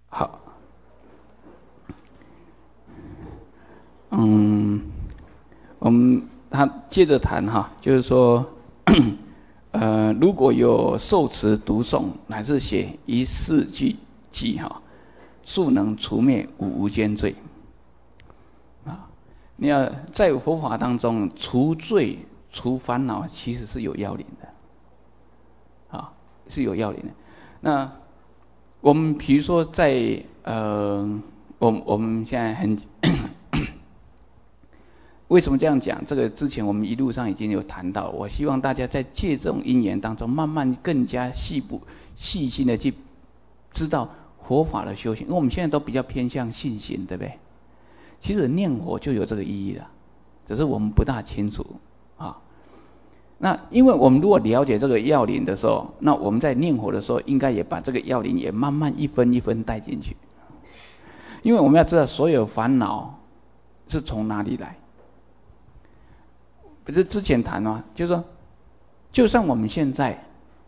好，他接着谈哈，就是说，如果有受持读诵乃至写一世句记哈，速能除灭五无间罪。啊，你要在佛法当中除罪除烦恼，其实是有要领的，啊，是有要领的。那我们比如说在我们现在很为什么这样讲？这个之前我们一路上已经有谈到，我希望大家在借这种因缘当中，慢慢更加细心的去知道佛法的修行。因为我们现在都比较偏向信心，对不对？其实念佛就有这个意义了，只是我们不大清楚啊。那因为我们如果了解这个要领的时候，那我们在念佛的时候，应该也把这个要领也慢慢一分一分带进去。因为我们要知道，所有烦恼是从哪里来。不是之前谈啊，就是说，就算我们现在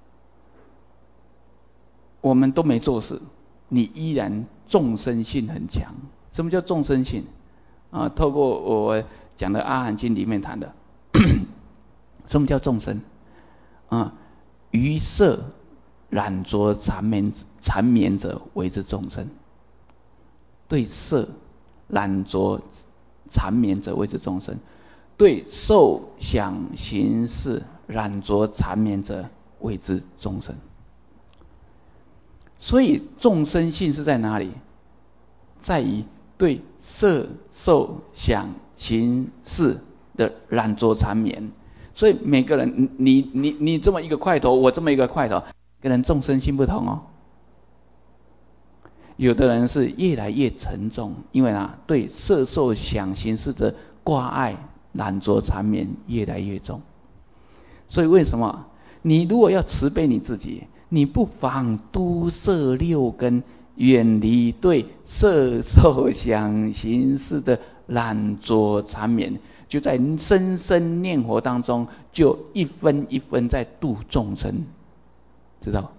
我们都没做事，你依然众生性很强。什么叫众生性？啊，透过我讲的《阿含经》里面谈的，什么叫众生？啊，于色染着缠绵者为之众生。对色染着缠绵者谓之众生，对受想行识染着缠绵者谓之众生。所以众生性是在哪里？在于对色受想行识的染着缠绵。所以每个人，你这么一个块头，我这么一个块头，每个人众生性不同哦。有的人是越来越沉重，因为对色受想行识的挂碍染着缠绵越来越重。所以为什么你如果要慈悲你自己，你不妨都摄六根，远离对色受想行识的染着缠绵，就在深深念佛当中，就一分一分在度众生，知道？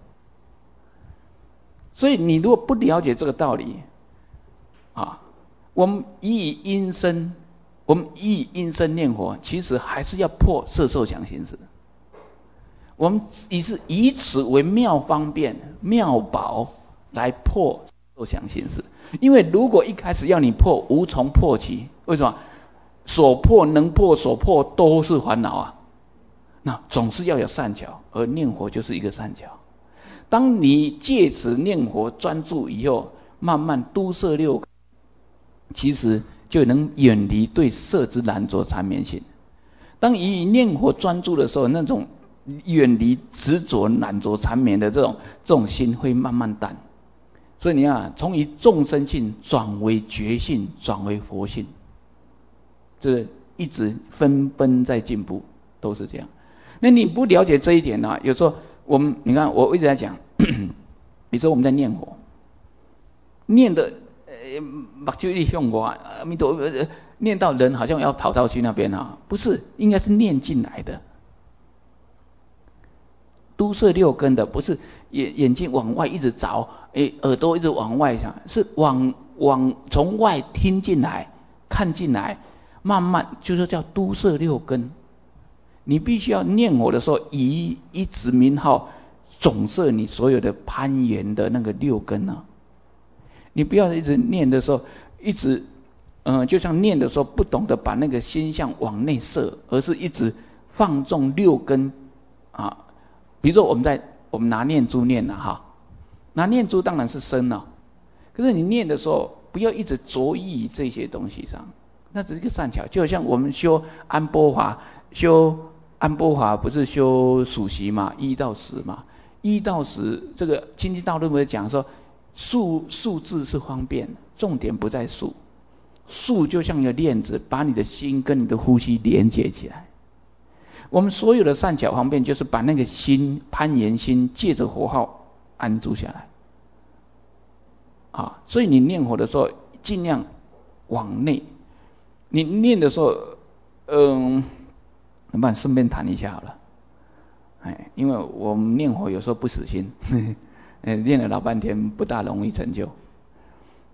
所以你如果不了解这个道理啊，我们以因身念佛，其实还是要破色受想行识。我们以此为妙方便妙宝来破受想行识。因为如果一开始要你破，无从破起。为什么？所破能破所破都是烦恼啊。那总是要有善巧，而念佛就是一个善巧。当你借此念佛专注以后，慢慢都摄六根，其实就能远离对色之染着缠绵性。当以念佛专注的时候，那种远离执着染着缠绵的这种心会慢慢淡。所以你看，从以众生性转为觉性，转为佛性，这一直纷纷在进步，都是这样。那你不了解这一点呢？有时候你看我一直在讲，比如说我们在念佛，念的目睭一向外，阿弥陀佛，念到人好像要跑到去那边啊，不是，应该是念进来的。都摄六根的，不是眼睛往外一直找，耳朵一直往外想，是往从外听进来，看进来，慢慢就是叫都摄六根。你必须要念我的时候，以一指名号总摄你所有的攀缘的那个六根啊。你不要一直念的时候，一直就像念的时候不懂得把那个心象往内摄，而是一直放纵六根啊。比如说我们拿念珠念了哈，拿念珠当然是身了，可是你念的时候不要一直着意这些东西上，那只是一个善巧。就好像我们修安波法，不是修数息嘛，1到10嘛，1到10这个清净道论会讲说，数字是方便，重点不在数，数就像一个链子，把你的心跟你的呼吸连接起来。我们所有的善巧方便，就是把那个心攀缘心借着佛号安住下来啊。所以你念佛的时候，尽量往内。你念的时候，我们顺便谈一下好了。因为我们念佛有时候不死心，念了老半天不大容易成就。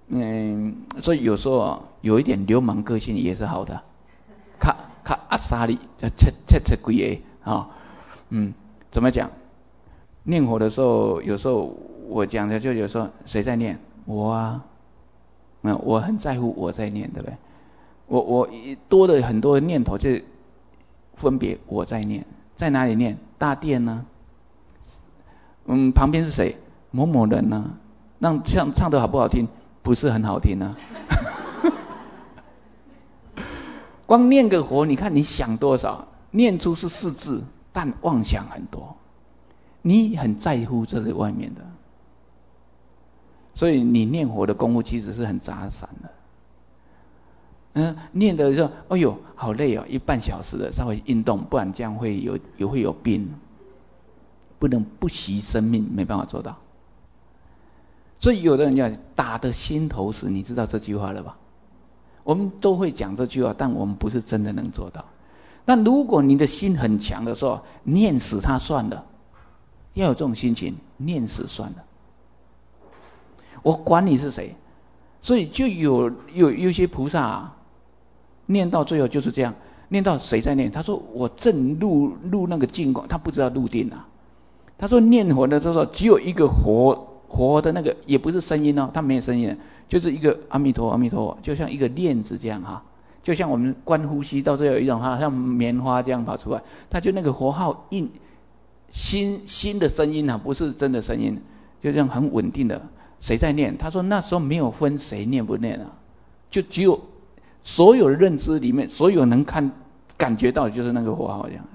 所以有时候有一点流氓个性也是好的，卡阿萨里切鬼啊，怎么讲？念佛的时候，有时候我讲的就有时候谁在念我啊？我很在乎我在念，对不对？我多的很多念头就分别我在念，在哪里念？大殿呢？旁边是谁？某某人呢？让唱得好不好听？不是很好听啊。光念个佛，你看你想多少？念出是4字，但妄想很多。你很在乎这是外面的，所以你念佛的功夫其实是很杂散的。念的时候，哎呦，好累哦，1半小时的稍微运动，不然这样会有病，不能不惜生命，没办法做到。所以有的人叫打得心头死，你知道这句话了吧？我们都会讲这句话，但我们不是真的能做到。那如果你的心很强的时候，念死他算了，要有这种心情，念死算了，我管你是谁。所以就有些菩萨念到最后就是这样，念到谁在念？他说我正入那个净光，他不知道入定啊。他说念佛的时候只有一个活的那个，也不是声音哦，他没有声音，就是一个阿弥陀阿弥陀，就像一个链子这样哈，就像我们观呼吸到最后有一种好像棉花这样跑出来，他就那个佛号印心的声音啊，不是真的声音，就这样很稳定的。谁在念？他说那时候没有分谁念不念啊，就只有所有的认知里面，所有能感觉到的就是那个佛号这样。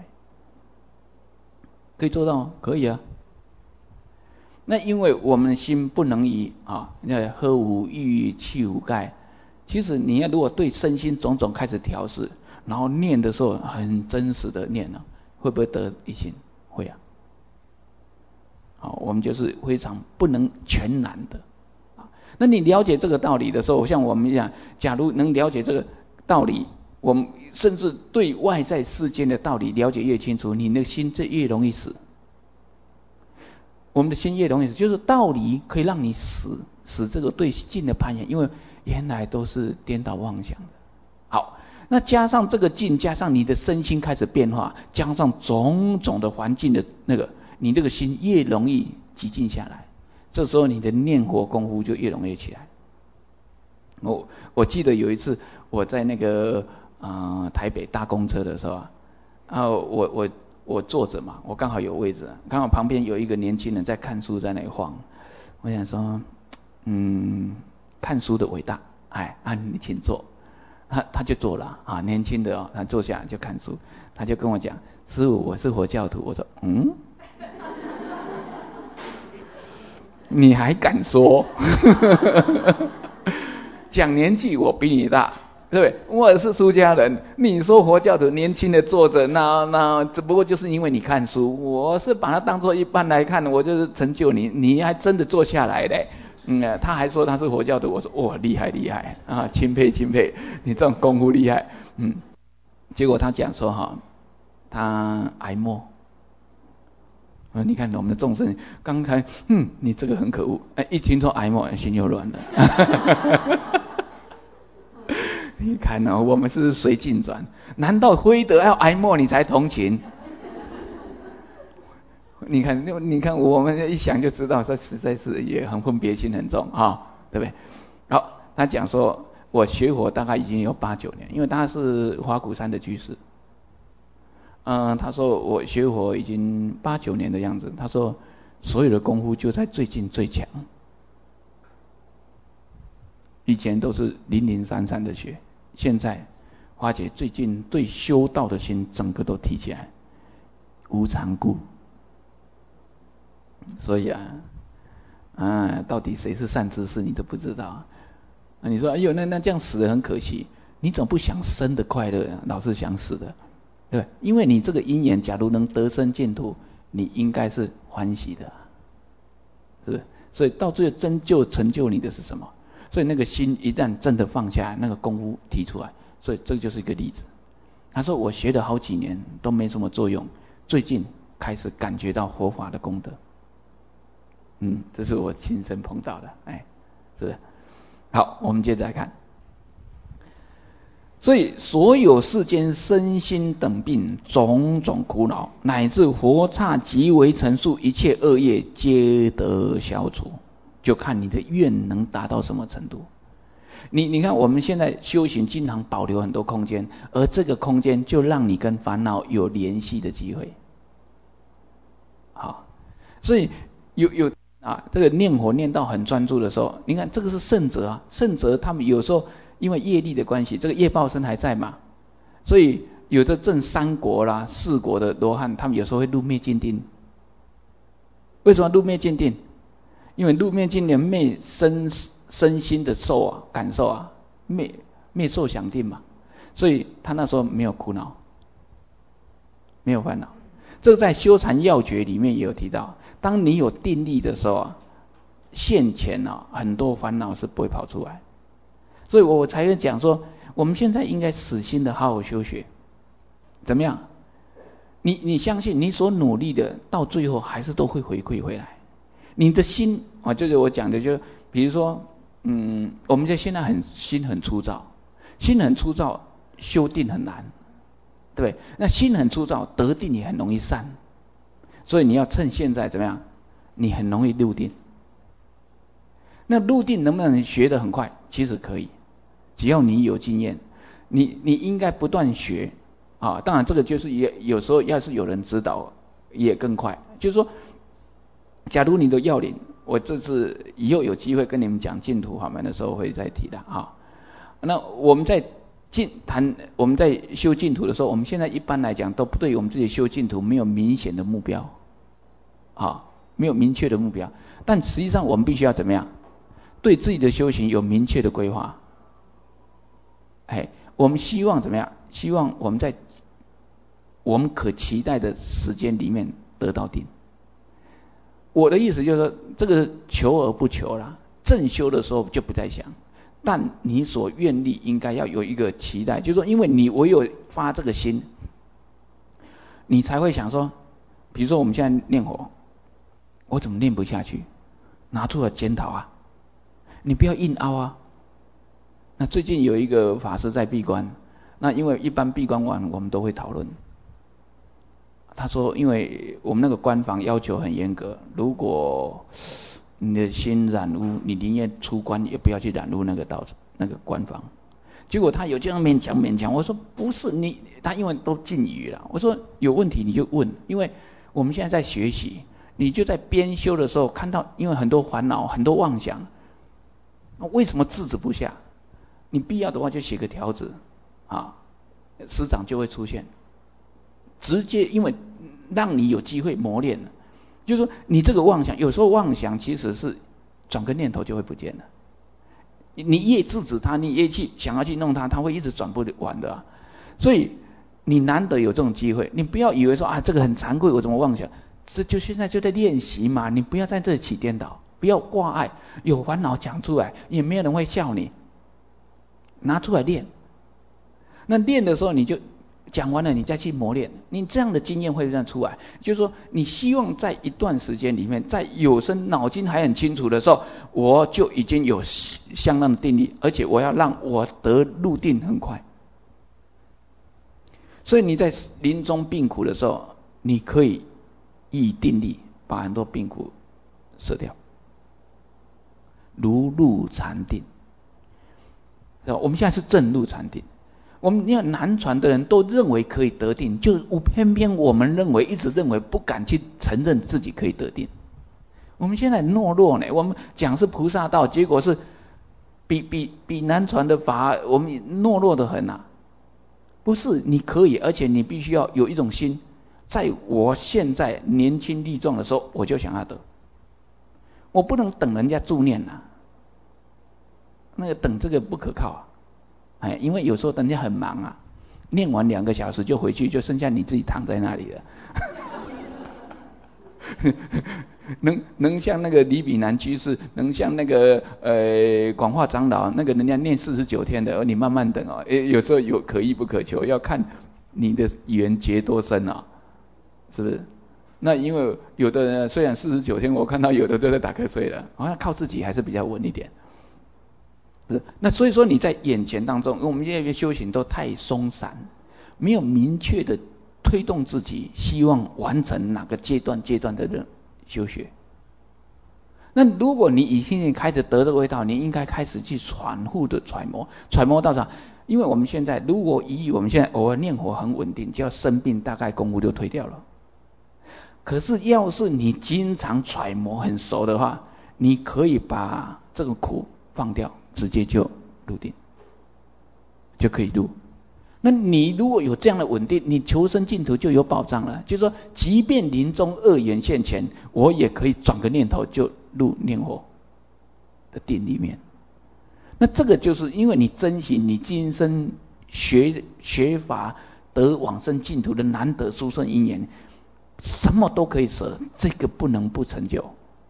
可以做到吗？可以啊。那因为我们的心不能以喝无欲气无盖，其实你要如果对身心种种开始调试，然后念的时候很真实的念了，会不会得一心？会啊。好，我们就是非常不能全然的。那你了解这个道理的时候，像我们讲，假如能了解这个道理，我们甚至对外在世间的道理了解越清楚，你的心就越容易死。我们的心越容易死，就是道理可以让你死这个对境的攀岩，因为原来都是颠倒妄想的。好，那加上这个境，加上你的身心开始变化，加上种种的环境的那个，你这个心越容易寂静下来，这时候你的念佛功夫就越容易起来。我记得有一次我在那个台北搭公车的时候我坐着嘛，我刚好有位置，刚好旁边有一个年轻人在看书，在那里晃。我想说，看书的伟大，你请坐。他就坐了啊，年轻的他坐下就看书，他就跟我讲，师父，我是佛教徒。我说，你还敢说？讲年纪我比你大。对不对？我是出家人，你说佛教徒年轻的坐着，那只不过就是因为你看书，我是把它当作一般来看，我就是成就你，你还真的坐下来嘞。他还说他是佛教徒，我说厉害啊，钦佩，你这种功夫厉害。结果他讲说他癌末。你看我们的众生刚才你这个很可恶，一听说癌末心就乱了。你看我们是随境转，难道非得要挨末你才同情？你看我们一想就知道，这实在是也很分别心很重对不对？好，他讲说我学佛大概已经有8、9年，因为他是花鼓山的居士。他说我学佛已经8、9年的样子。他说所有的功夫就在最近最强，以前都是零零散散的学。现在花姐最近对修道的心整个都提起来，无常故。所以到底谁是善知识你都不知道。你说哎呦那这样死得很可惜，你总不想生的快乐，老是想死的，对吧？因为你这个因缘假如能得生净土，你应该是欢喜的，是不是？所以到最后真就成就你的是什么？所以那个心一旦真的放下，那个功夫提出来，所以这就是一个例子。他说我学了好几年都没什么作用，最近开始感觉到佛法的功德。这是我亲身碰到的，是不是？ 好，我们接着来看。所以所有世间身心等病，种种苦恼，乃至佛刹极为陈述，一切恶业皆得消除，就看你的愿能达到什么程度。你看我们现在修行经常保留很多空间，而这个空间就让你跟烦恼有联系的机会。好，所以有这个念佛念到很专注的时候，你看这个是圣者啊，圣者他们有时候因为业力的关系，这个业报身还在嘛，所以有的证三国啦、四国的罗汉，他们有时候会入灭尽定。为什么入灭尽定？因为入灭尽定灭身心的受啊、感受啊，灭受想定嘛，所以他那时候没有苦恼，没有烦恼。这个在修禅要诀里面也有提到，当你有定力的时候啊，现前啊很多烦恼是不会跑出来。所以我才会讲说，我们现在应该死心的好好修学，怎么样？你相信你所努力的，到最后还是都会回馈回来。你的心啊，就是我讲的，就比如说，我们现在心很粗糙，心很粗糙，修定很难，对不对？那心很粗糙，得定也很容易散。所以你要趁现在怎么样？你很容易入定。那入定能不能学得很快？其实可以，只要你有经验，你应该不断学啊。当然这个就是也有时候要是有人指导也更快。就是说，假如你的要领，我这次以后有机会跟你们讲净土法门的时候会再提的啊。那我们在我们在修净土的时候，我们现在一般来讲都不对我们自己修净土没有明显的目标啊，没有明确的目标。但实际上我们必须要怎么样？对自己的修行有明确的规划。我们希望怎么样？希望我们在我们可期待的时间里面得到定。我的意思就是说，这个求而不求啦，正修的时候就不再想。但你所愿力应该要有一个期待，就是说，因为你唯有发这个心，你才会想说，比如说我们现在念佛，我怎么念不下去？拿出来检讨啊，你不要硬凹啊。那最近有一个法师在闭关，那因为一般闭关完我们都会讨论。他说，因为我们那个关房要求很严格，如果你的心染污，你宁愿出关也不要去染污那个关房。结果他有这样勉强，我说不是你，他因为都禁语了。我说有问题你就问，因为我们现在在学习，你就在边修的时候看到，因为很多烦恼、很多妄想，为什么制止不下？你必要的话就写个条子啊，师长就会出现，直接因为让你有机会磨练了。就是说你这个妄想，有时候妄想其实是转个念头就会不见了。你越制止他，你越想要去弄他，他会一直转不完的啊。所以你难得有这种机会，你不要以为说啊这个很惭愧，我怎么妄想？这就现在就在练习嘛，你不要在这里起颠倒，不要挂碍，有烦恼讲出来，也没有人会笑你，拿出来练。那练的时候你就讲完了，你再去磨练，你这样的经验会这样出来。就是说，你希望在一段时间里面，在有生脑筋还很清楚的时候，我就已经有相当的定力，而且我要让我得入定很快。所以你在临终病苦的时候，你可以以定力把很多病苦舍掉，如入禅定。我们现在是正入禅定。我们因为南传的人都认为可以得定，就偏偏我们一直认为不敢去承认自己可以得定。我们现在懦弱呢，我们讲是菩萨道，结果是比南传的法，我们懦弱得很啊。不是你可以，而且你必须要有一种心，在我现在年轻力壮的时候，我就想要得，我不能等人家助念啊，那个等这个不可靠啊。因为有时候人家很忙啊，念完2个小时就回去，就剩下你自己躺在那里了。能像那个李炳南居士，能像那个广化长老，那个人家念49天的，你慢慢等哦。有时候有可遇不可求，要看你的缘结多深啊，是不是？那因为有的人虽然49天，我看到有的都在打瞌睡了，好像靠自己还是比较稳一点。 不是？那所以说你在眼前当中，因为我们现在修行都太松散，没有明确的推动自己，希望完成哪个阶段的修学。那如果你已经开始得这个味道，你应该开始去反复的揣摩到啥？因为我们现在如果以我们现在偶尔念佛很稳定，只要生病大概功夫就退掉了。可是要是你经常揣摩很熟的话，你可以把这个苦放掉，直接就入定，就可以入。那你如果有这样的稳定，你求生净土就有保障了。就是说，即便临终恶缘现前，我也可以转个念头就入念佛的定里面。那这个就是因为你珍惜你今生学法得往生净土的难得殊胜因缘，什么都可以舍，这个不能不成就。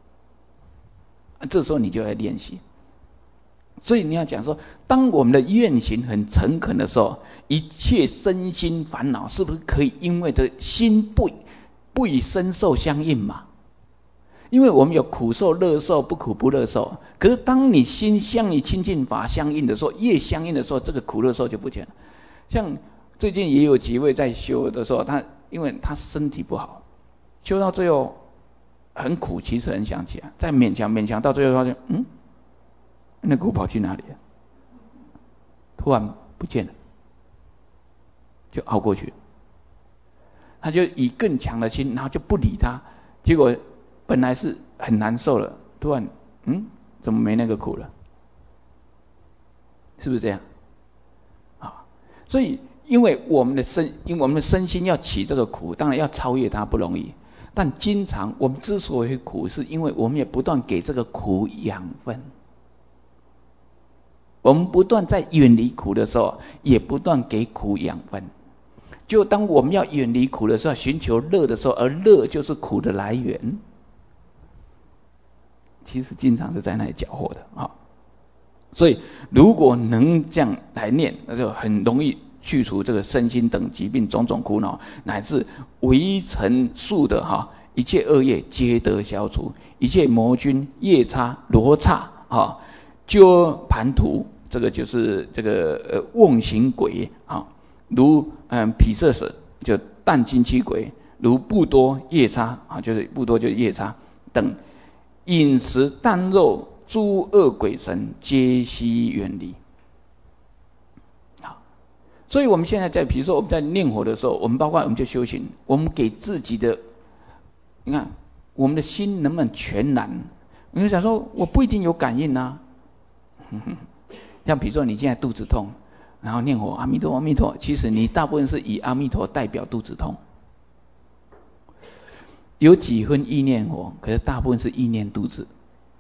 这时候你就要练习。所以你要讲说，当我们的愿行很诚恳的时候，一切身心烦恼是不是可以因为这心不与身受相应嘛？因为我们有苦受、乐受、不苦不乐受。可是当你心相与清净法相应的时候，越相应的时候，这个苦乐受就不见了。像最近也有几位在修的时候，因为他身体不好，修到最后很苦，其实很想起来，再勉强到最后发现，那苦跑去哪里了？突然不见了，就熬过去。他就以更强的心，然后就不理他，结果本来是很难受了，突然怎么没那个苦了？是不是这样？啊，所以因为我们的身心要起这个苦，当然要超越它不容易。但经常我们之所以苦，是因为我们也不断给这个苦养分。我们不断在远离苦的时候，也不断给苦养分。就当我们要远离苦的时候，寻求乐的时候，而乐就是苦的来源。其实经常是在那里搅和的啊。所以如果能这样来念，那就很容易去除这个身心等疾病种种苦恼，乃至微尘数的一切恶业皆得消除，一切魔君夜叉罗刹鸠盘荼，这个就是这个妄行鬼如毗舍舍就但精气鬼，如不多夜叉就是不多就是夜叉等饮食淡肉诸恶鬼神皆悉远离。所以我们现在比如说我们在念佛的时候，我们包括我们就修行，我们给自己的，你看我们的心能不能全然？你就想说我不一定有感应啊。像比如说你现在肚子痛，然后念佛阿弥陀阿弥陀，其实你大部分是以阿弥陀代表肚子痛，有几分意念佛，可是大部分是意念肚子。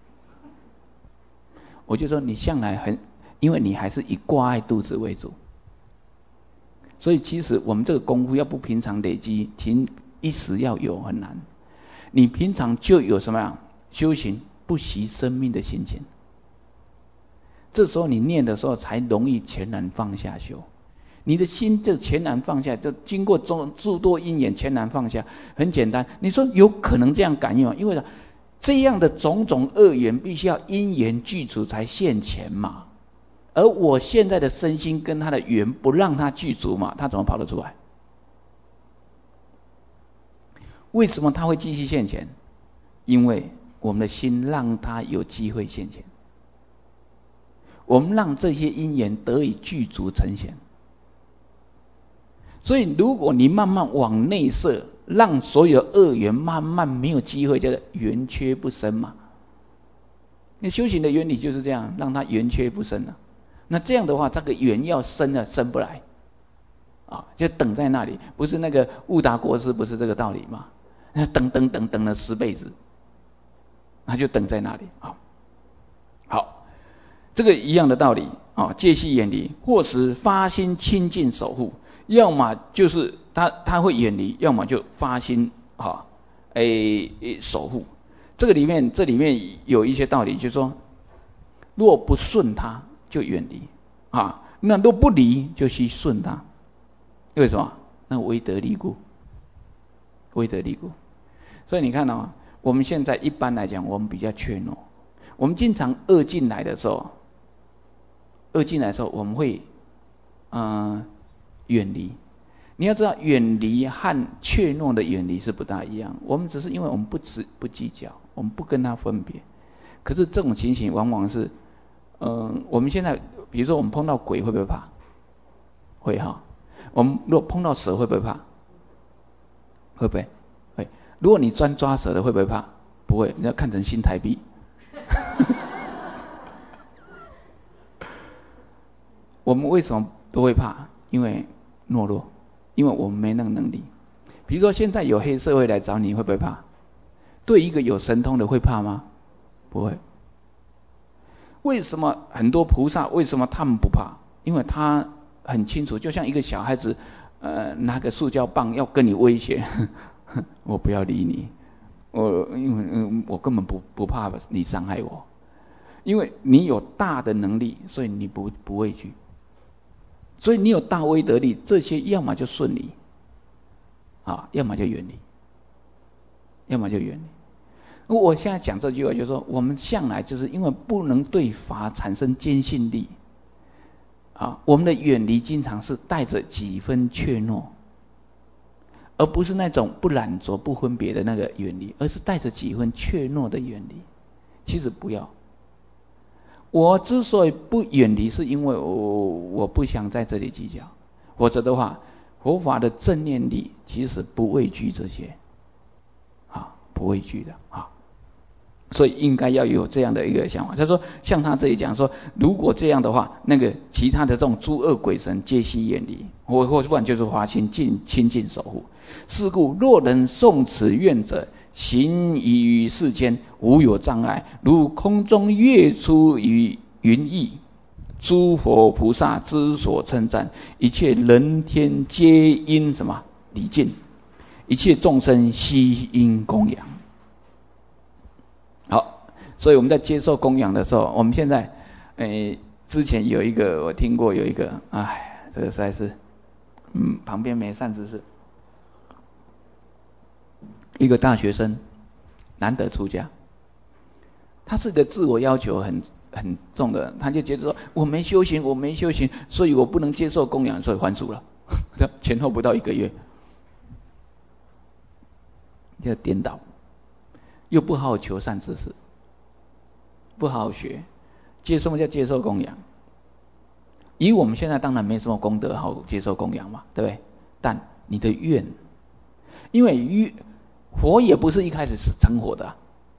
我就说你向来因为你还是以挂碍肚子为主，所以其实我们这个功夫要不平常累积，一时要有很难。你平常就有什么样修行不惜生命的心情，这时候你念的时候才容易全然放下修。你的心就全然放下，就经过诸多因缘全然放下。很简单，你说有可能这样感应吗？因为这样的种种恶缘必须要因缘具足才现前嘛。而我现在的身心跟他的缘不让他具足嘛，他怎么跑得出来？为什么他会继续现前？因为我们的心让他有机会现前，我们让这些因缘得以具足呈现。所以如果你慢慢往内摄，让所有恶缘慢慢没有机会，叫做缘缺不生嘛。那修行的原理就是这样，让它缘缺不生了。那这样的话，这个缘要生了，生不来就等在那里。不是那个悟达国师不是这个道理吗？那等了10辈子，他就等在那里好，这个一样的道理戒系远离，或使发心清净守护，要么就是他会远离，要么就发心守护。这里面有一些道理，就是说，若不顺他就远离那若不离就去顺他。为什么？那为得利故，为得利故。所以你看我们现在一般来讲，我们比较怯懦，我们经常恶进来的时候， 恶进来的时候，我们会远离。你要知道，远离和怯懦的远离是不大一样。我们只是因为我们不计较，我们不跟他分别。可是这种情形往往是，我们现在比如说我们碰到鬼会不会怕？会哈。我们如果碰到蛇会不会怕？会不会？会。如果你抓蛇的会不会怕？不会，你要看成新台币。我们为什么都会怕？因为懦弱，因为我们没那个能力。比如说现在有黑社会来找你，会不会怕？对一个有神通的会怕吗？不会。为什么很多菩萨为什么他们不怕？因为他很清楚，就像一个小孩子，拿个塑胶棒要跟你威胁，我不要理你，因为我根本不怕你伤害我，因为你有大的能力，所以你不畏惧，所以你有大威德力，这些要么就顺利，要么就远离，要么就远离。我现在讲这句话，就是说，我们向来就是因为不能对法产生坚信力，我们的远离经常是带着几分怯懦，而不是那种不染着、不分别的那个远离，而是带着几分怯懦的远离。其实不要。我之所以不远离，是因为我不想在这里计较。否则的话，佛法的正念力其实不畏惧这些，不畏惧的所以应该要有这样的一个想法。他说，像他这里讲说，如果这样的话，那个其他的这种诸恶鬼神皆悉远离，或不然就是发心亲近守护。是故，若能诵此愿者，行于世间，无有障碍，如空中月出于云翳，诸佛菩萨之所称赞，一切人天皆因什么礼敬，一切众生悉因供养。好，所以我们在接受供养的时候，我们现在，之前有一个我听过有一个，这个实在是，旁边没善知识，一个大学生，难得出家，他是个自我要求很重的，他就觉得说我没修行，所以我不能接受供养，所以还俗了，前后不到1个月，就颠倒。又不好好求善知识，不好好学，什么叫接受供养？以我们现在当然没什么功德好接受供养嘛，对不对？但你的愿，因为佛也不是一开始是成佛的，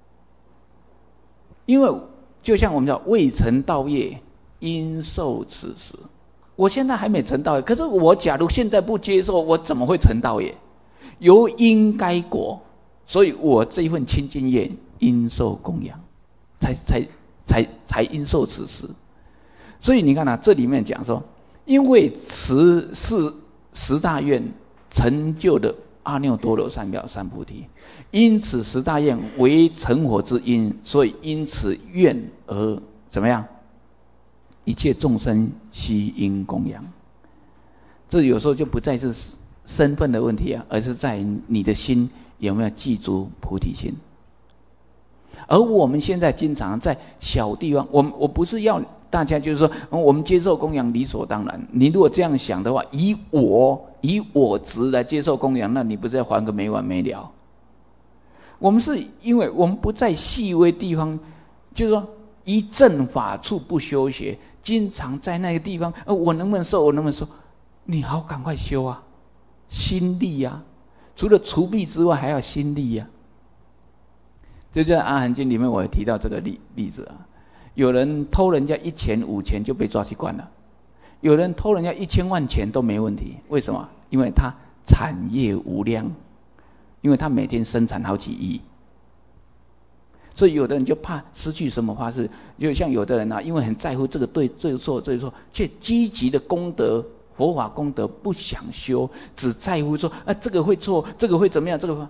因为就像我们讲未成道业，应受此时。我现在还没成道业，可是我假如现在不接受，我怎么会成道业？由因该果。所以我这一份清净业应受供养，才应受此时。所以你看这里面讲说，因为此是10大愿成就的阿耨多罗三藐三菩提，因此10大愿为成佛之因，所以因此愿而怎么样？一切众生悉应供养。这有时候就不再是身份的问题而是在你的心有没有记住菩提心。而我们现在经常在小地方，我不是要大家就是说我们接受供养理所当然。你如果这样想的话，以我执来接受供养，那你不是要还个没完没了？我们是因为我们不在细微地方，就是说依正法处不修学，经常在那个地方，我能不能受？你好，赶快修啊，心力啊！除了除弊之外，还要心力啊。就在《阿含经》里面，我也提到这个例子啊。有人偷人家1钱5钱就被抓去关了，有人偷人家1000万钱都没问题。为什么？因为他产业无量，因为他每天生产好几亿。所以有的人就怕失去什么法事，就像有的人因为很在乎这个对这个错，却积极的功德。佛法功德不想修，只在乎说这个会错，这个会怎么样？这个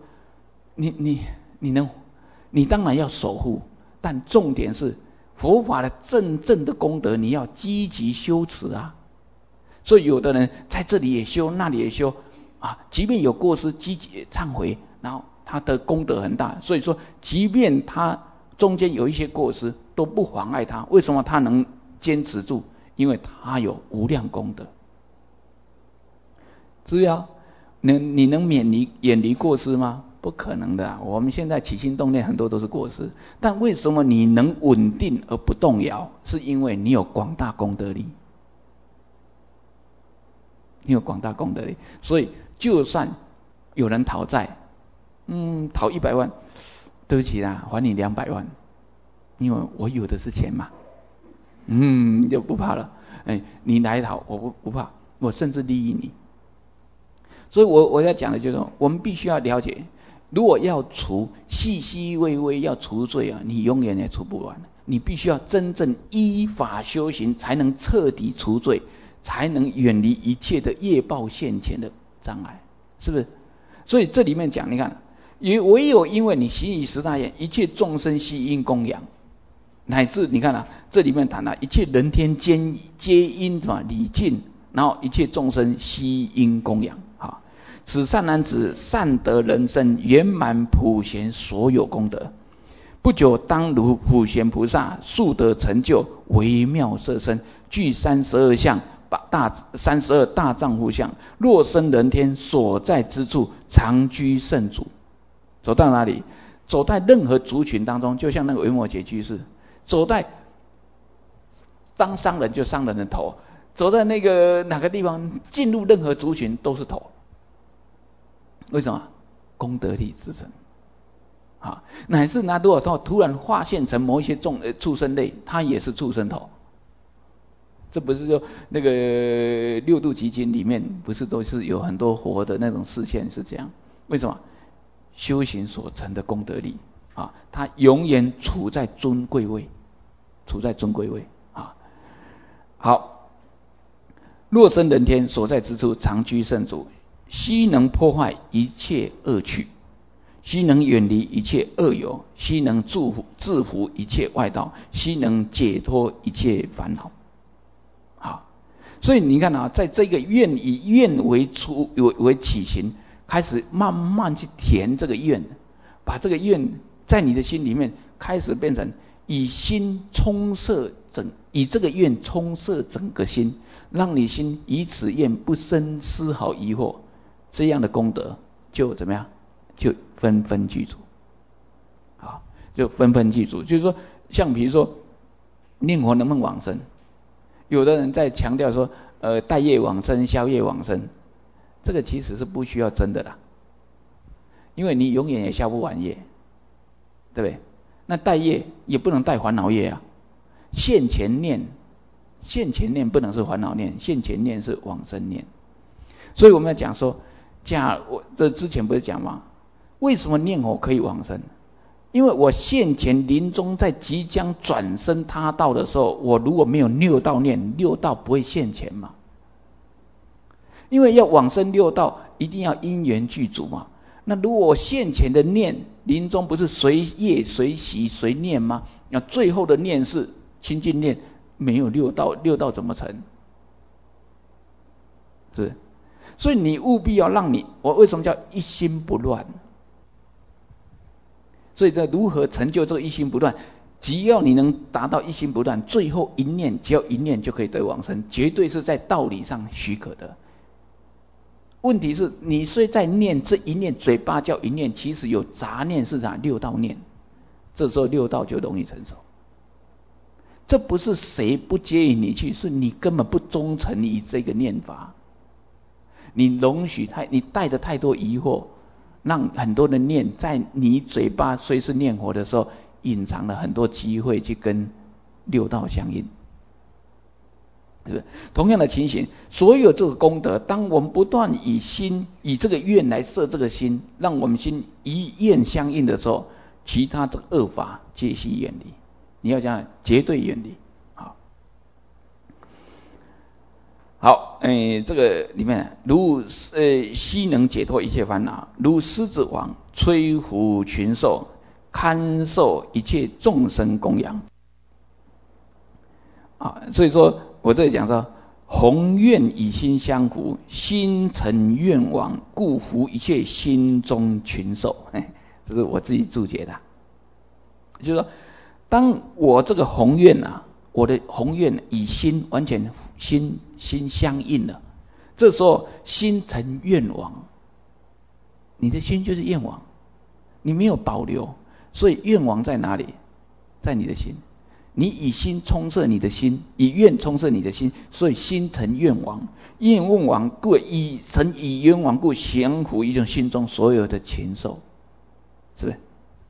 你当然要守护，但重点是佛法的正的功德，你要积极修持啊。所以有的人在这里也修，那里也修即便有过失，积极忏悔，然后他的功德很大。所以说，即便他中间有一些过失，都不妨碍他。为什么他能坚持住？ 因为他有无量功德。只要你能远离过失吗？不可能的我们现在起心动念很多都是过失，但为什么你能稳定而不动摇？是因为你有广大功德力。你有广大功德力，所以就算有人讨债，讨100万，对不起啦，还你200万，因为我有的是钱嘛，就不怕了。你来讨，我不怕，我甚至利益你。所以我要讲的就是说，我们必须要了解，如果要除细细微微要除罪啊，你永远也除不完。你必须要真正依法修行，才能彻底除罪，才能远离一切的业报现前的障碍，是不是？所以这里面讲，你看，唯有因为你行以十大愿，一切众生悉因供养，乃至你看这里面谈一切人天皆因什么礼敬，然后一切众生悉因供养。此善男子善得人身，圆满普贤所有功德，不久当如普贤菩萨速得成就微妙色身，具32相32大丈夫相，若生人天，所在之处常居圣主。走到哪里？走在任何族群当中，就像那个维摩诘居士，走在当商人就商人的头，走在那个哪个地方，进入任何族群都是头。为什么？功德力支撑。乃至如果突然化现成某一些畜生类，它也是畜生头。这不是说那个六度集经里面不是都是有很多活的那种视线是这样？为什么？修行所成的功德力它永远处在尊贵位，好，若生人天，所在之处常居圣主，悉能破坏一切恶趣，悉能远离一切恶友，悉能制服一切外道，悉能解脱一切烦恼。所以你看在这个以愿为起行，开始慢慢去填这个愿，把这个愿在你的心里面开始变成以这个愿充塞整个心，让你心以此愿不生丝毫疑惑，这样的功德就怎么样？就纷纷具足。就纷纷具足。就是说，像比如说念佛能不能往生？有的人在强调说，带业往生、消业往生，这个其实是不需要真的啦，因为你永远也消不完业，对不对？那带业也不能带烦恼业啊。现前念不能是烦恼念，现前念是往生念。所以我们要讲说，我这之前不是讲吗？为什么念佛可以往生？因为我现前临终在即将转生他道的时候，我如果没有六道念，六道不会现前嘛。因为要往生六道，一定要因缘具足嘛。那如果我现前的念，临终不是随业随喜随念吗？那最后的念是清净念，没有六道，六道怎么成？是，所以你务必要我为什么叫一心不乱？所以这如何成就这个一心不乱？只要你能达到一心不乱，最后一念，只要一念就可以得往生，绝对是在道理上许可的。问题是你虽在念这一念，嘴巴叫一念，其实有杂念是六道念，这时候六道就容易成熟。这不是谁不接引你去，是你根本不忠诚于这个念法，你你带着太多疑惑，让很多的念在你嘴巴虽是念佛的时候，隐藏了很多机会去跟六道相应。是不是？同样的情形，所有这个功德，当我们不断以这个愿来摄这个心，让我们心以愿相应的时候，其他这个恶法皆悉远离。你要讲绝对远离。好，这个里面悉能解脱一切烦恼，如狮子王摧伏群兽，堪受一切众生供养。所以说我这里讲说，宏愿以心相符，心成愿王，故服一切心中群兽。这是我自己注解的，就是说，当我这个宏愿我的宏愿与心完全心相应了。这时候心成愿王，你的心就是愿王，你没有保留，所以愿王在哪里？在你的心。你以心充塞你的心，以愿充塞你的心，所以心成愿王。愿王故，以愿王故，降服一种心中所有的禽兽，是不是？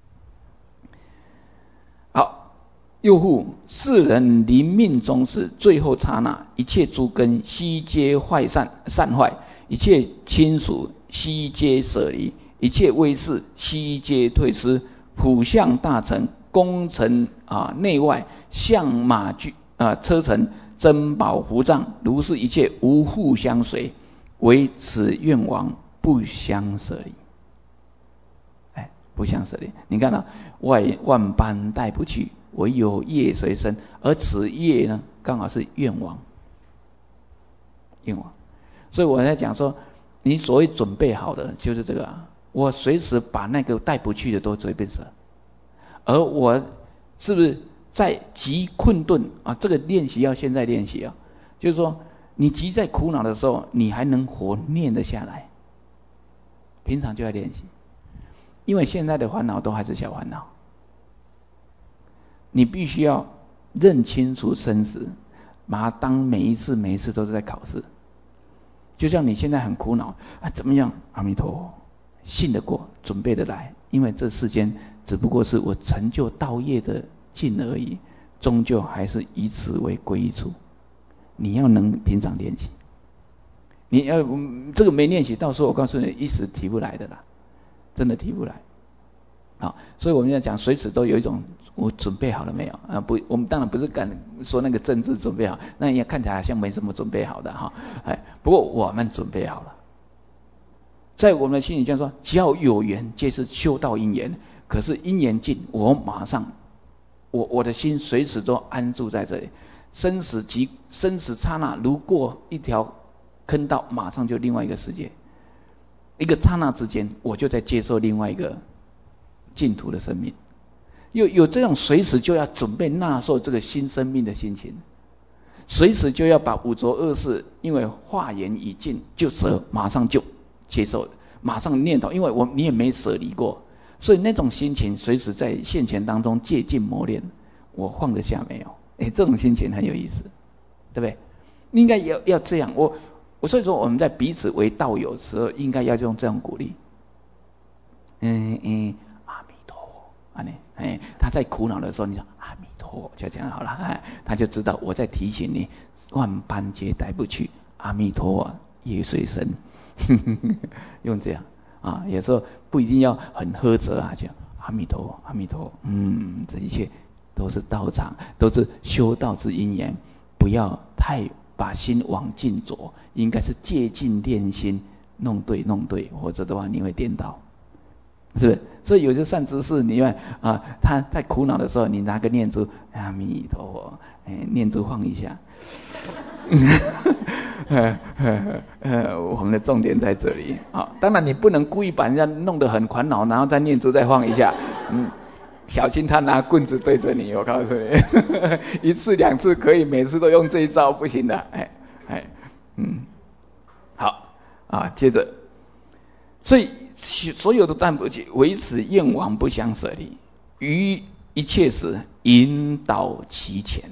好，又复世人临命终时，最后刹那，一切诸根悉皆散坏，一切亲属悉皆舍离，一切威势悉皆退失，普相大臣功臣内外相马车臣珍宝服帐，如是一切无互相随，唯此愿王不相舍离。不相舍离。你看到万般带不去，唯有业随身，而此业呢，刚好是愿王。所以我在讲说，你所谓准备好的就是这个我随时把那个带不去的都随便舍，而我是不是在极困顿这个练习要现在练习就是说你极在苦恼的时候，你还能活念得下来，平常就要练习。因为现在的烦恼都还是小烦恼，你必须要认清楚生死，把它当每一次都是在考试。就像你现在很苦恼怎么样？阿弥陀佛，信得过，准备得来，因为这世间只不过是我成就道业的尽而已，终究还是以此为归依处。你要能平常练习，你要这个没练习，到时候我告诉你，一时提不来的啦。真的提不来。所以我们要讲随时都有一种我准备好了没有不，我们当然不是敢说那个政治准备好，那也看起来好像没什么准备好的不过我们准备好了。在我们的心里这样说，只要有缘皆是修道因缘，可是因缘尽，我马上我的心随时都安住在这里，生死刹那如过一条坑道，马上就另外一个世界，一个刹那之间，我就在接受另外一个净土的生命。有这种随时就要准备纳受这个新生命的心情，随时就要把五浊恶世，因为化缘已尽就舍，马上就接受，马上念头，因为你也没舍离过，所以那种心情随时在现前当中借镜磨练，我放得下没有？这种心情很有意思，对不对？应该要这样。所以说我们在彼此为道友的时候，应该要用这样鼓励。阿弥陀佛，他在苦恼的时候，你说阿弥陀佛，就这样好了，他就知道我在提醒你，万般皆带不去，阿弥陀佛业随身。用这样有时候不一定要很呵责就阿弥陀佛，阿弥陀佛，这一切都是道场，都是修道之因缘，不要太把心往尽着，应该是借镜练心，弄对，否则的话你会颠倒，是不是？所以有些善知识，你看他在苦恼的时候，你拿个念珠，阿弥陀佛，念珠放一下。我们的重点在这里当然你不能故意把人家弄得很烦恼，然后再念珠再放一下，小心他拿棍子对着你，我告诉你，一次两次可以，每次都用这一招不行的，好接着，所以所有的淡不起，唯此愿王不相舍离，于一切时引导其前。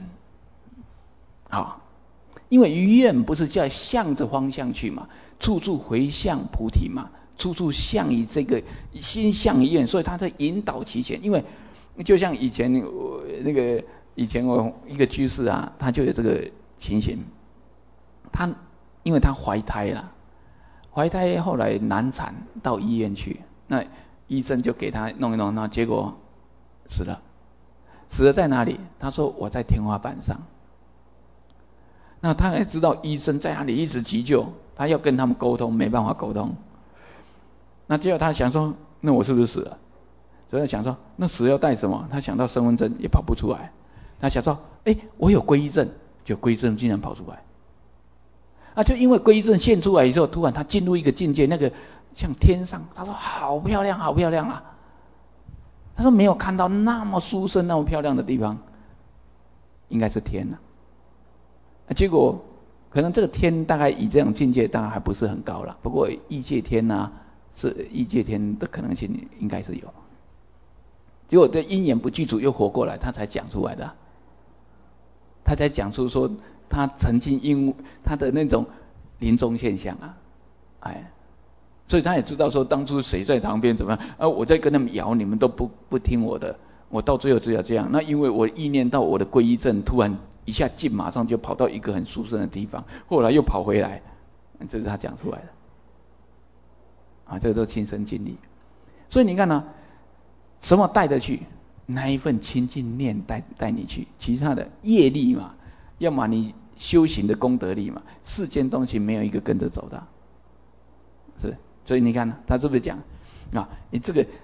因为于愿不是叫向着方向去嘛，处处回向菩提嘛，处处向于这个心向于愿，所以他在引导其前。因为就像以前我一个居士他就有这个情形，因为他怀胎了，怀胎后来难产，到医院去，那医生就给他弄一弄，那结果死了在哪里？他说我在天花板上。那他也知道医生在哪里一直急救，他要跟他们沟通，没办法沟通。那结果他想说，那我是不是死了？所以他想说，那死要带什么？他想到身份证也跑不出来。他想说，我有皈依证，就皈依证竟然跑出来。就因为皈依证现出来以后，突然他进入一个境界，那个像天上，他说好漂亮，好漂亮啊！他说没有看到那么殊胜、那么漂亮的地方。 应该是天了。结果可能这个天大概以这种境界当然还不是很高了，不过异界天是异界天的可能性应该是有。结果对因缘不具足又活过来，他才讲出来的，他才讲出说他曾经因他的那种临终现象所以他也知道说当初谁在旁边怎么样我在跟他们摇，你们都不听我的，我到最后只有这样。那因为我意念到我的皈依证，突然一下劲，马上就跑到一个很殊胜的地方，后来又跑回来，这是他讲出来的这个都亲身经历。所以你看什么带得去？那一份清净念带你去，其他的业力嘛，要么你修行的功德力嘛，世间东西没有一个跟着走的，是。所以你看他是不是讲你这个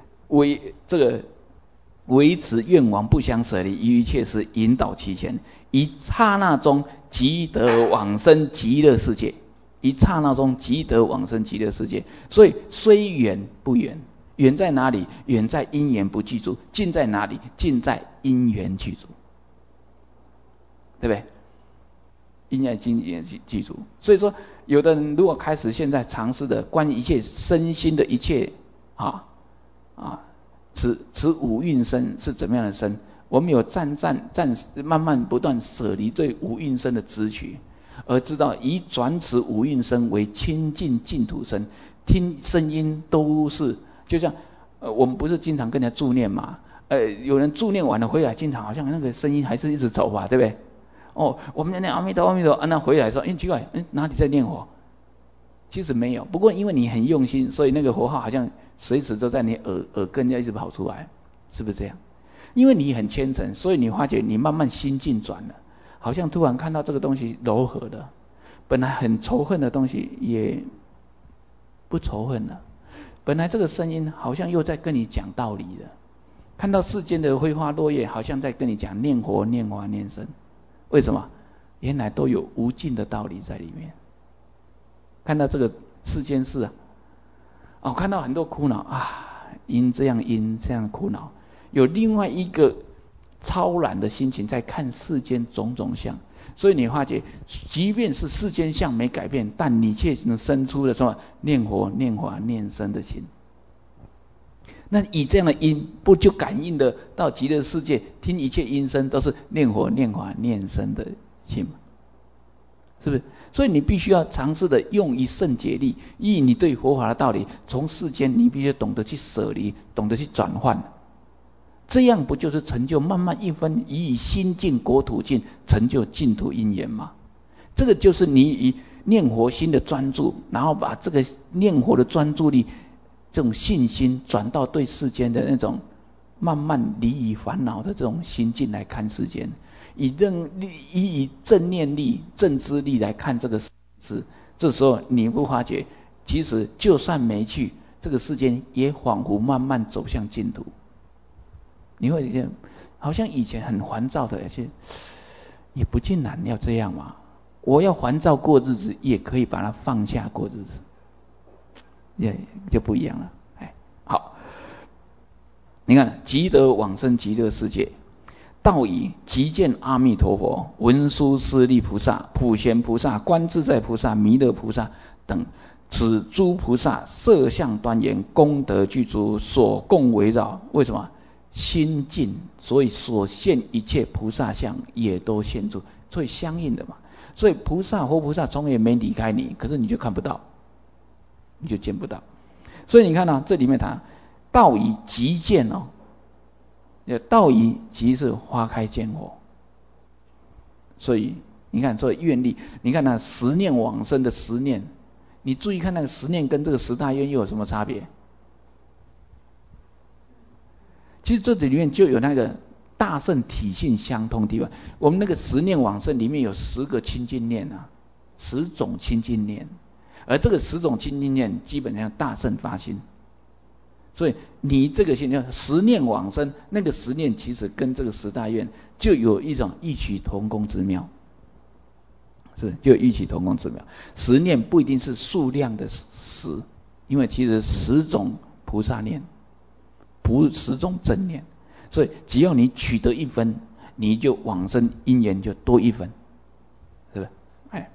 维持愿王不相舍离，于一切时引导其前，一刹那中即得往生极乐世界，一刹那中即得往生极乐世界。所以虽远不远，远在哪里？远在因缘不具足。近在哪里？近在因缘具足，对不对？因缘具足。所以说有的人如果开始现在尝试的关于一切身心的一切此五蕴身是怎么样的身，我们有暂时慢慢不断舍离对五蕴身的执取，而知道以转此五蕴身为清净净土身。听声音都是就像我们不是经常跟人家助念嘛，有人助念完了回来，经常好像那个声音还是一直走吧，对不对？我们念阿弥陀阿弥陀，那回来说奇怪，哪里在念佛？其实没有，不过因为你很用心，所以那个佛号好像随时都在你耳根要一直跑出来，是不是这样？因为你很虔诚，所以你发觉你慢慢心境转了，好像突然看到这个东西柔和的，本来很仇恨的东西也不仇恨了，本来这个声音好像又在跟你讲道理了，看到世间的辉花落叶，好像在跟你讲念佛念法念僧。为什么？原来都有无尽的道理在里面。看到这个世间事看到很多苦恼因这样苦恼，有另外一个超然的心情在看世间种种相。所以你发觉，即便是世间相没改变，但你却能生出了什么念佛念法念僧的心。那以这样的因，不就感应的到极乐世界，听一切音声都是念佛念法念僧的心吗？是不是？所以你必须要尝试的用以圣解力，以你对佛法的道理，从世间你必须懂得去舍离，懂得去转换，这样不就是成就慢慢一分以心净国土净，成就净土因缘吗？这个就是你以念佛心的专注，然后把这个念佛的专注力，这种信心转到对世间的那种慢慢离以烦恼的这种心境来看世间，以正念力正知力来看这个事，这时候你不发觉，其实就算没去，这个世间也仿佛慢慢走向净土。你会觉得好像以前很烦躁的，而且也不尽然要这样嘛。我要烦躁过日子，也可以把它放下过日子，也就不一样了。好，你看即得往生极乐世界，道以即见阿弥陀佛、文殊师利菩萨、普贤菩萨、观自在菩萨、弥勒菩萨等，此诸菩萨色相端严，功德具足，所共围绕。为什么？心净，所以所现一切菩萨相也都现出，所以相应的嘛。所以菩萨活菩萨从也没离开你，可是你就看不到，你就见不到。所以你看这里面谈道以即见道以即是花开见佛。所以你看这愿力，你看十念往生的十念，你注意看那个十念跟这个十大愿又有什么差别？其实这里面就有那个大圣体性相通的地方。我们那个十念往生里面有10个清净念10种清净念，而这个10种清净念基本上大圣发心。所以你这个心叫十念往生，那个十念其实跟这个十大愿就有一种异曲同工之妙，就有异曲同工之妙。十念不一定是数量的10，因为其实10种菩萨念，10种正念，所以只要你取得一分， 你就往生因缘就多一分，是不是？哎，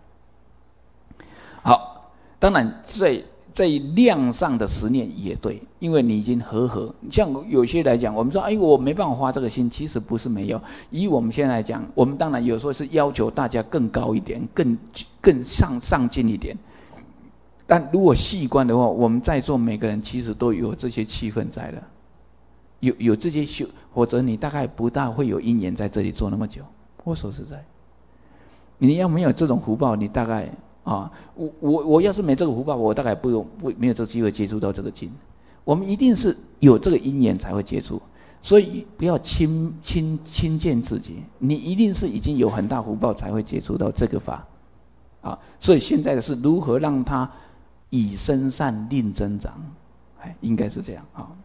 好，当然在量上的实念也对，因为你已经和，像有些来讲，我们说，哎，我没办法发这个心，其实不是没有。以我们现在来讲，我们当然有时候是要求大家更高一点，更上进一点。但如果细观的话，我们在座每个人其实都有这些气氛在了，有这些修，否则你大概不大会有因缘在这里做那么久。我说实在，你要没有这种福报，你大概我要是没这个福报，我大概没有这个机会接触到这个经。我们一定是有这个因缘才会接触，所以不要轻贱自己，你一定是已经有很大福报才会接触到这个法啊。所以现在的是如何让它以身善令增长，应该是这样啊。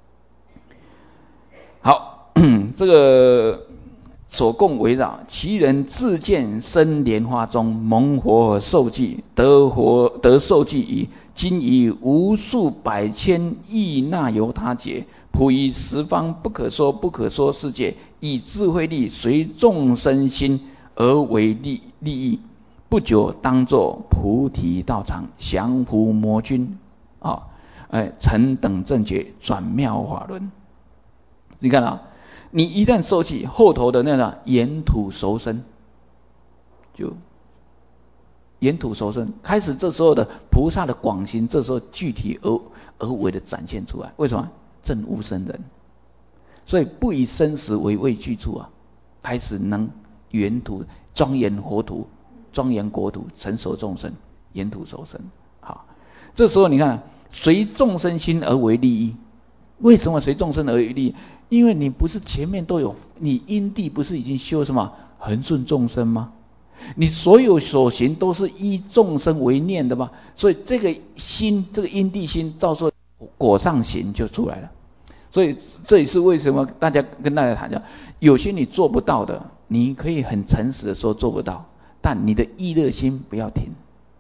好，这个所共围绕，其人自见生莲花中，蒙佛受记，得受记矣。今以无数百千亿那由他劫，普于十方不可说世界，以智慧力随众生心而为利益。不久当作菩提道场，降伏魔君成等正觉，转妙法轮。你看啊，你一旦受记，后头的那个沿土熟生，就沿土熟生开始，这时候的菩萨的广行，这时候具体而为的展现出来。为什么？证无生人，所以不以生死为畏惧处啊，开始能沿土庄严佛土，庄严国土，成熟众生，沿土熟生。好，这时候你看，随众生心而为利益。为什么随众生而为利益？因为你不是前面都有，你因地不是已经修什么恒顺众生吗？你所有所行都是依众生为念的吗？所以这个心，这个因地心，到时候果上行就出来了。所以这也是为什么跟大家谈讲，有些你做不到的，你可以很诚实的说做不到，但你的意乐心不要停。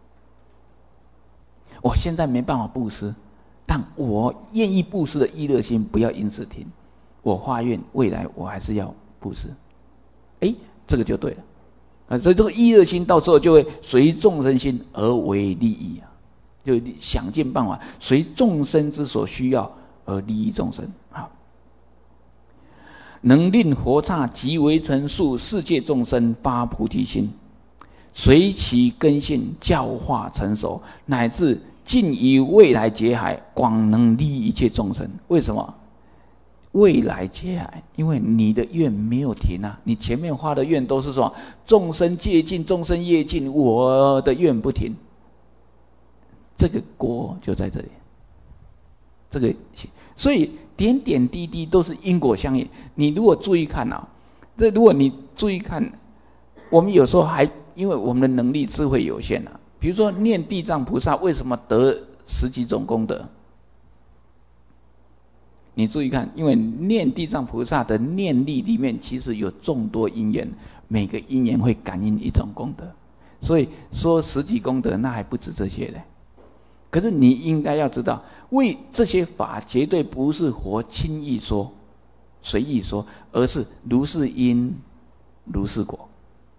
我现在没办法布施，但我愿意布施的意乐心不要因此停。我发愿未来我还是要布施，这个就对了所以这个意乐心到时候就会随众生心而为利益啊，就想尽办法随众生之所需要而利益众生啊，能令佛刹即为成数世界众生发菩提心，随其根性教化成熟，乃至尽于未来劫海，广能利益一切众生。为什么？未来劫海，因为你的愿没有停啊，你前面发的愿都是说众生戒尽，众生业尽，我的愿不停，这个果就在这里。这个，所以点点滴滴都是因果相应。你如果注意看如果你注意看，我们有时候还因为我们的能力智慧有限比如说念地藏菩萨为什么得10几种功德？你注意看，因为念地藏菩萨的念力里面其实有众多因缘，每个因缘会感应一种功德，所以说10几功德那还不止这些嘞。可是你应该要知道，为这些法绝对不是佛轻易说、随意说，而是如是因、如是果。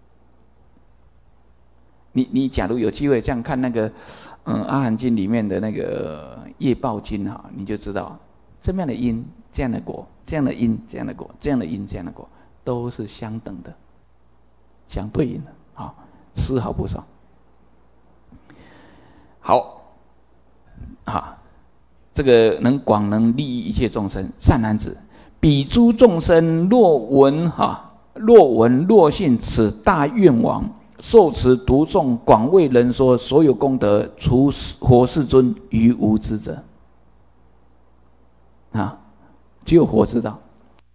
你假如有机会这样看那个阿含经里面的那个业报经你就知道。这样的因，这样的果，这样的因，这样的果，这样的因，这样的果，都是相等的，相对应的丝毫不少。好这个广能利益一切众生，善男子，彼诸众生若闻若信此大愿王，受持读诵，广为人说，所有功德，除佛世尊于无知者。只有佛知道，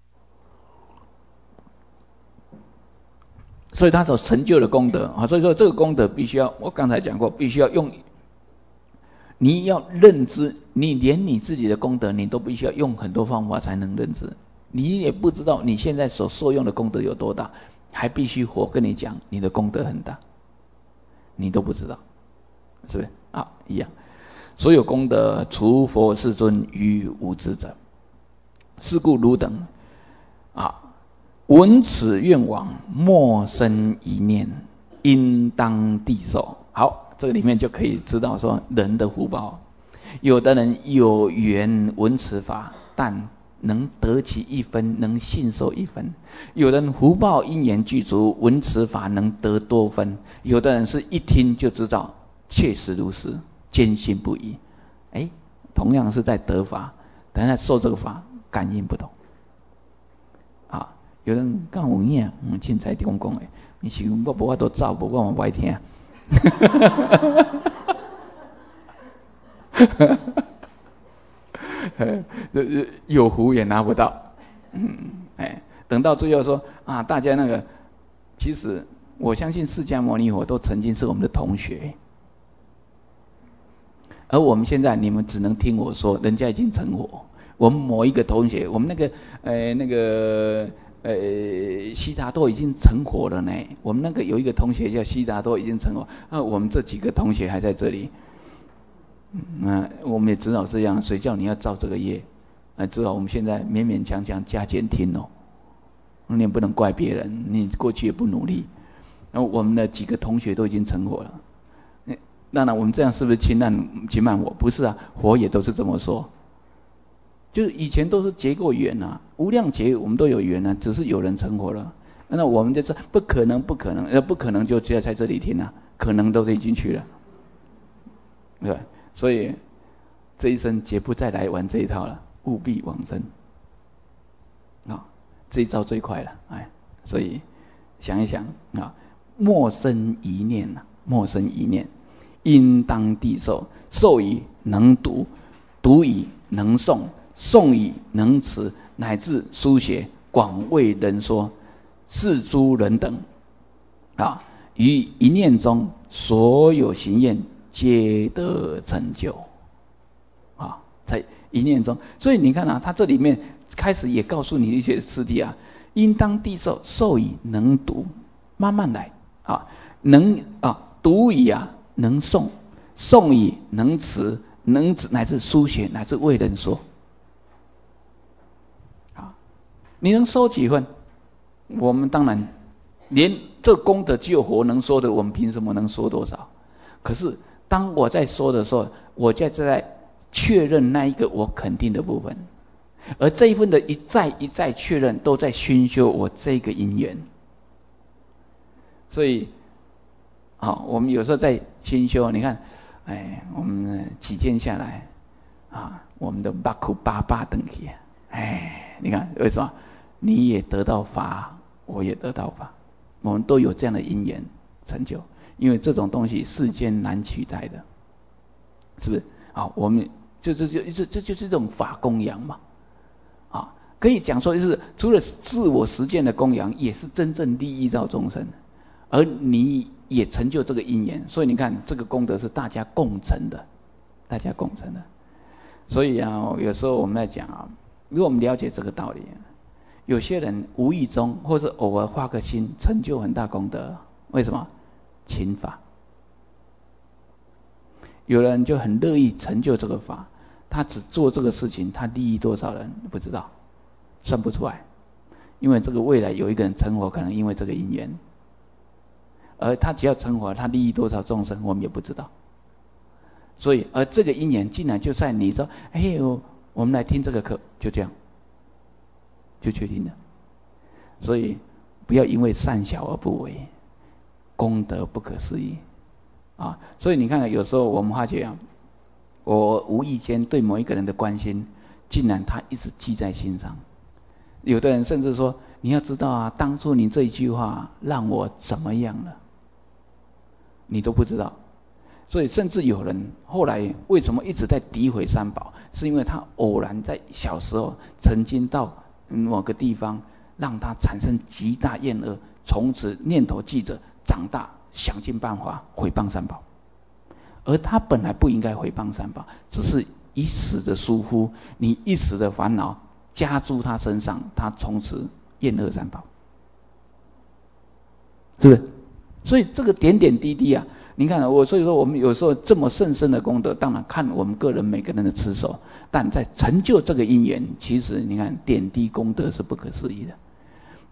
所以他所成就的功德所以说这个功德必须要，我刚才讲过，必须要用，你要认知，你连你自己的功德你都必须要用很多方法才能认知，你也不知道你现在所受用的功德有多大，还必须佛跟你讲你的功德很大，你都不知道，是不是一样，所有功德除佛世尊于无知者。是故汝等闻此愿往，莫生一念，应当地受。好，这个里面就可以知道说人的福报。有的人有缘闻此法，但能得其一分，能信受一分；有人福报因缘具足，闻此法能得多分；有的人是一听就知道，确实如是，坚信不疑。同样是在得法，但是受这个法感应不同。啊，有人讲有影，凊彩中讲的，你是我无法度走，无我嘛不爱听。有福也拿不到。等到最后说啊，大家那个，其实我相信释迦牟尼佛都曾经是我们的同学，而我们现在你们只能听我说，人家已经成佛。我们某一个同学，我们悉达多已经成佛了呢。我们那个有一个同学叫悉达多已经成佛，我们这几个同学还在这里。我们也只好这样，谁叫你要造这个业？只好我们现在勉勉强强加减听哦。你也不能怪别人，你过去也不努力。然后我们的几个同学都已经成佛了。当然我们这样是不是轻慢我？不是啊，佛也都是这么说。就是以前都是结过缘啊，无量劫我们都有缘啊，只是有人成佛了。那我们就说不可能，不可能就只要在这里听啊，可能都已经去了，对。所以这一生绝不再来玩这一套了，务必往生。这一招最快了，所以想一想啊，莫生一念啊，莫生一念，应当地受，受以能读，读以能诵，诵以能持，乃至书写，广为人说，是诸人等于一念中所有行愿皆得成就在一念中。所以你看他这里面开始也告诉你一些次第应当地受，受以能读，慢慢来能读以能诵，诵以能持，能持乃至书写，乃至为人说。你能收几份？我们当然连这功德只有佛能说的，我们凭什么能说多少？可是当我在说的时候，我就在确认那一个我肯定的部分，而这一份的一再一再确认，都在熏修我这个因缘。所以我们有时候在熏修，你看我们几天下来我们的八苦八八等起你看为什么？你也得到法，我也得到法，我们都有这样的因缘成就。因为这种东西世间难取代的，是不是？我们这就是一种法供养嘛。可以讲说，就是除了自我实践的供养，也是真正利益到众生，而你也成就这个因缘。所以你看，这个功德是大家共成的，大家共成的。所以有时候我们在讲如果我们了解这个道理，有些人无意中或者偶尔发个心，成就很大功德。为什么？勤法。有人就很乐意成就这个法，他只做这个事情，他利益多少人不知道，算不出来。因为这个未来有一个人成佛，可能因为这个因缘，而他只要成佛，他利益多少众生，我们也不知道。所以，而这个因缘竟然就在你说，我们来听这个课，就这样，就确定了。所以，不要因为善小而不为，功德不可思议所以你看有时候我们发觉我无意间对某一个人的关心，竟然他一直记在心上。有的人甚至说，你要知道当初你这一句话让我怎么样了，你都不知道。所以甚至有人后来为什么一直在诋毁三宝，是因为他偶然在小时候曾经到某个地方，让他产生极大厌恶，从此念头记着，长大想尽办法毁谤三宝。而他本来不应该毁谤三宝，只是一时的疏忽，你一时的烦恼加诸他身上，他从此厌恶三宝，是不是？所以这个点点滴滴你看所以说我们有时候这么甚深的功德，当然看我们个人每个人的持守，但在成就这个因缘，其实你看点滴功德是不可思议的。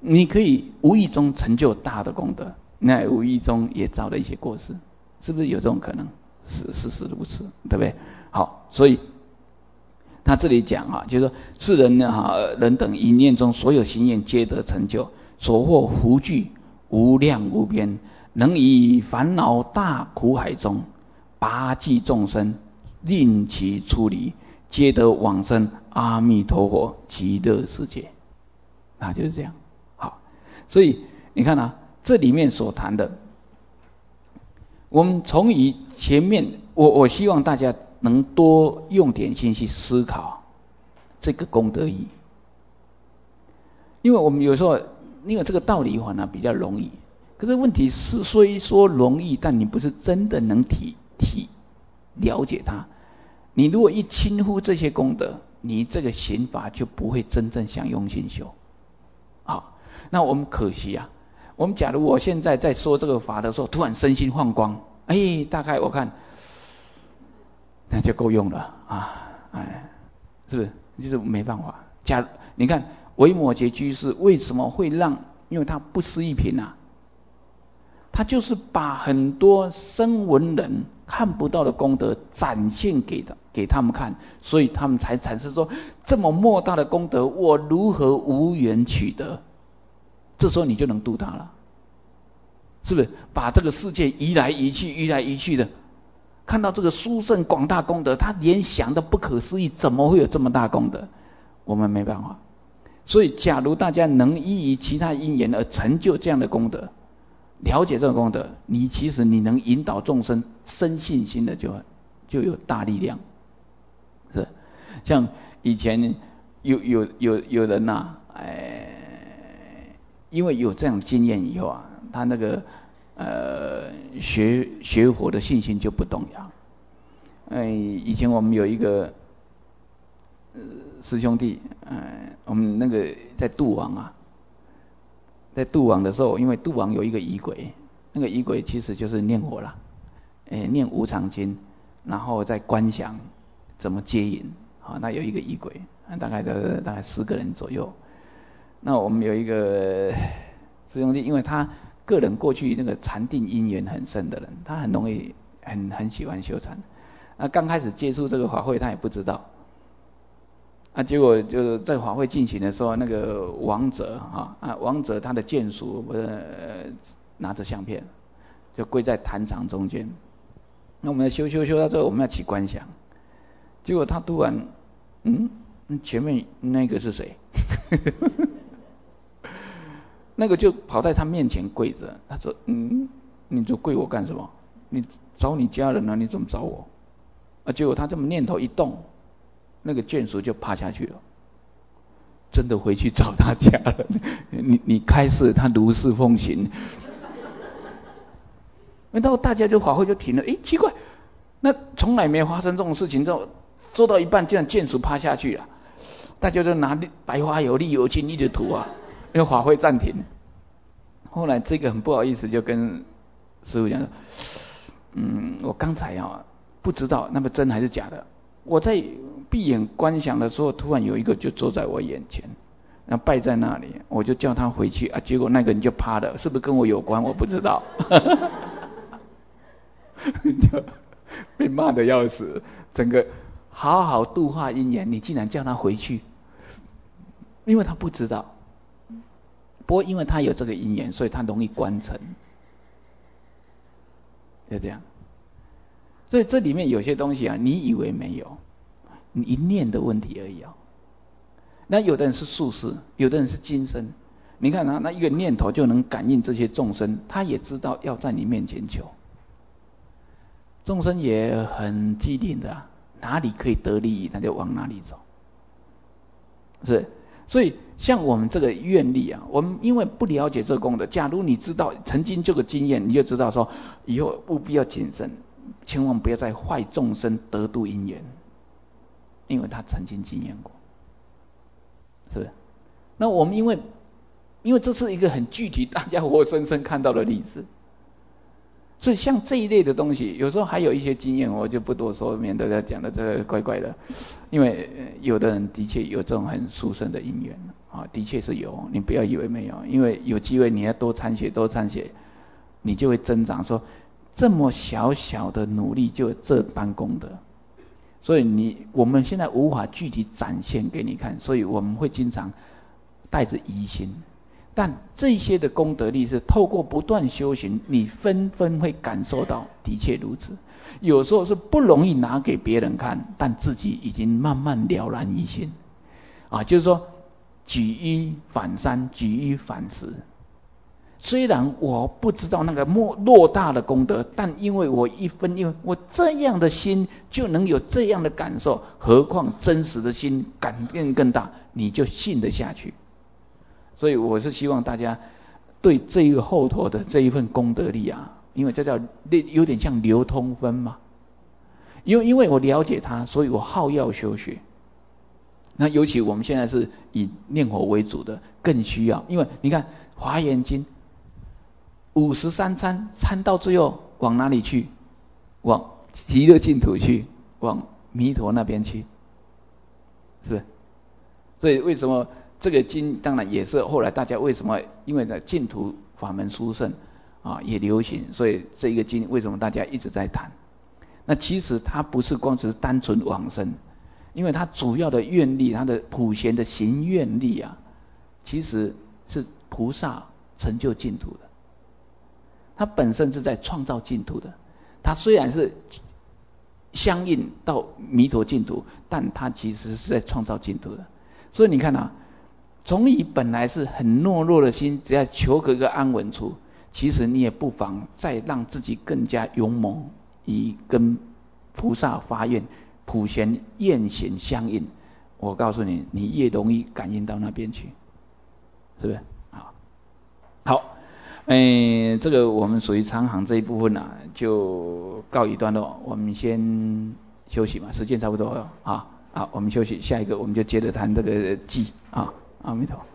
你可以无意中成就大的功德，那无意中也造了一些过失，是不是有这种可能？是如此，对不对？好，所以他这里讲啊，就是说世人人等一念中所有行愿皆得成就，所获福聚无量无边，能以烦恼大苦海中拔济众生，令其出离，皆得往生阿弥陀佛极乐世界。那就是这样。好，所以你看啊，这里面所谈的，我们从以前面，我希望大家能多用点心去思考这个功德义，因为我们有时候因为这个道理呢比较容易，可是问题是虽说容易，但你不是真的能了解它。你如果一轻忽这些功德，你这个行法就不会真正想用心修。好，那我们可惜啊，我们假如我现在在说这个法的时候，突然身心放光，大概我看那就够用了啊，是不是？就是没办法。你看维摩诘居士为什么会让？因为他不思议品啊，他就是把很多声闻人看不到的功德展现给他们看，所以他们才产生说这么莫大的功德，我如何无缘取得？这时候你就能度他了，是不是？把这个世界移来移去的，看到这个殊胜广大功德，他连想的不可思议，怎么会有这么大功德？我们没办法。所以假如大家能依于其他因缘而成就这样的功德，了解这个功德，其实你能引导众生生信心的就有大力量。是，像以前有人呐，因为有这样的经验以后啊，他那个学佛的信心就不动摇。以前我们有一个师兄弟，我们那个在度王啊，在度王的时候，因为度王有一个仪轨，那个仪轨其实就是念佛啦，念无常经，然后再观想怎么接引，好，那有一个仪轨，大概10个人左右。那我们有一个师兄弟，因为他个人过去那个禅定因缘很深的人，他很容易很喜欢修禅。那刚开始接触这个法会，他也不知道。结果就在法会进行的时候，那个王者王者他的眷属拿着相片，就跪在坛场中间。那我们修到这，我们要起观想。结果他突然，前面那个是谁？那个就跑在他面前跪着。他说：“你就跪我干什么？你找你家人啊？你怎么找我？”结果他这么念头一动，那个眷属就趴下去了，真的回去找他家人。你开示，他如是奉行。然后大家就法会就停了。奇怪，那从来没发生这种事情，做到一半竟然眷属趴下去了，大家就拿白花油、沥油精一直涂啊，因为法会暂停。后来这个很不好意思，就跟师父讲说：“我刚才不知道那么真还是假的。我在闭眼观想的时候，突然有一个就坐在我眼前，然后拜在那里，我就叫他回去啊，结果那个人就趴了，是不是跟我有关？我不知道。”就被骂得要死。整个好好度化因缘，你竟然叫他回去，因为他不知道。不过因为他有这个因缘，所以他容易观成，就这样。所以这里面有些东西你以为没有，你一念的问题而已那有的人是宿世，有的人是今生。你看那一个念头就能感应这些众生，他也知道要在你面前求。众生也很机灵的哪里可以得利益，他就往哪里走。是，所以像我们这个愿力我们因为不了解这个功德，假如你知道曾经这个经验，你就知道说以后务必要谨慎，千万不要再坏众生得度因缘，因为他曾经经验过。是，那我们因为这是一个很具体大家活生生看到的例子， 所以像这一类的东西，有时候还有一些经验，我就不多说，免得他讲的这个怪怪的。因为有的人的确有这种很殊胜的因缘啊，的确是有，你不要以为没有，因为有机会你要多参学，你就会增长。说这么小小的努力就这般功德，所以我们现在无法具体展现给你看，所以我们会经常带着疑心。但这些的功德力是透过不断修行，你纷纷会感受到，的确如此。有时候是不容易拿给别人看，但自己已经慢慢了然于心啊，就是说举一反三，举一反十。虽然我不知道那个偌大的功德，但因为因为我这样的心就能有这样的感受，何况真实的心感应更大，你就信得下去。所以我是希望大家对这一个后头的这一份功德力啊，因为这叫有点像流通分嘛。因为我了解它，所以我好要修学。那尤其我们现在是以念佛为主的，更需要。因为你看《华严经》53参，参到最后往哪里去？往极乐净土去，往弥陀那边去，是不是？所以为什么这个经当然也是后来大家为什么因为呢净土法门殊胜啊也流行，所以这个经为什么大家一直在谈？那其实它不是光只是单纯往生，因为它主要的愿力，它的普贤的行愿力啊，其实是菩萨成就净土的。它本身是在创造净土的，它虽然是相应到弥陀净土，但它其实是在创造净土的。所以你看啊，从你本来是很懦弱的心，只要求个一个安稳处，其实你也不妨再让自己更加勇猛，以跟菩萨发愿、普贤愿行相应。我告诉你，你越容易感应到那边去，是不是？好，这个我们属于长行这一部分啊，就告一段落。我们先休息嘛，时间差不多了啊。好，我们休息，下一个我们就接着谈这个偈啊。阿弥陀佛。